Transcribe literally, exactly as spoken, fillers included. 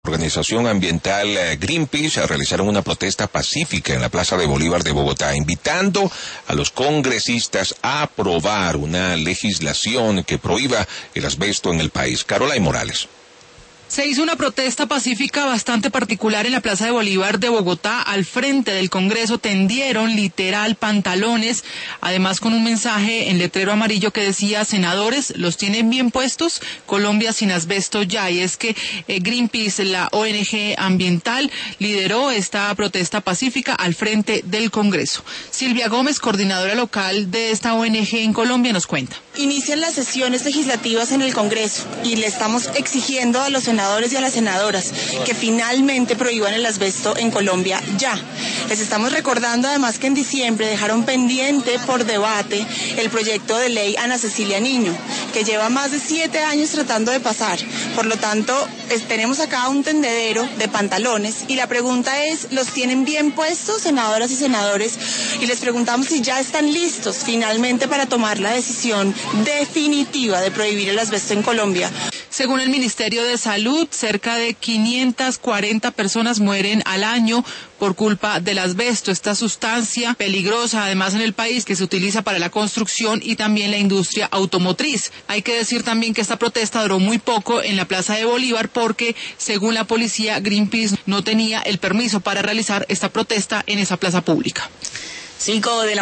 Organización ambiental Greenpeace realizaron una protesta pacífica en la Plaza de Bolívar de Bogotá, invitando a los congresistas a aprobar una legislación que prohíba el asbesto en el país. Caroline Morales. Se hizo una protesta pacífica bastante particular en la Plaza de Bolívar de Bogotá. Al frente del Congreso tendieron literal pantalones, además con un mensaje en letrero amarillo que decía: senadores, los tienen bien puestos, Colombia sin asbesto ya. Y es que eh, Greenpeace, la O N G ambiental, lideró esta protesta pacífica al frente del Congreso. Silvia Gómez, coordinadora local de esta O N G en Colombia, nos cuenta. Inician las sesiones legislativas en el Congreso y le estamos exigiendo a los senadores y a las senadoras que finalmente prohíban el asbesto en Colombia ya. Les estamos recordando además que en diciembre dejaron pendiente por debate el proyecto de ley Ana Cecilia Niño, que lleva más de siete años tratando de pasar. Por lo tanto, es, tenemos acá un tendedero de pantalones y la pregunta es, ¿los tienen bien puestos, senadoras y senadores? Y les preguntamos si ya están listos finalmente para tomar la decisión definitiva de prohibir el asbesto en Colombia. Según el Ministerio de Salud, cerca de quinientas cuarenta personas mueren al año por culpa del asbesto, esta sustancia peligrosa además en el país que se utiliza para la construcción y también la industria automotriz. Hay que decir también que esta protesta duró muy poco en la Plaza de Bolívar porque, según la policía, Greenpeace no tenía el permiso para realizar esta protesta en esa plaza pública. Cinco de la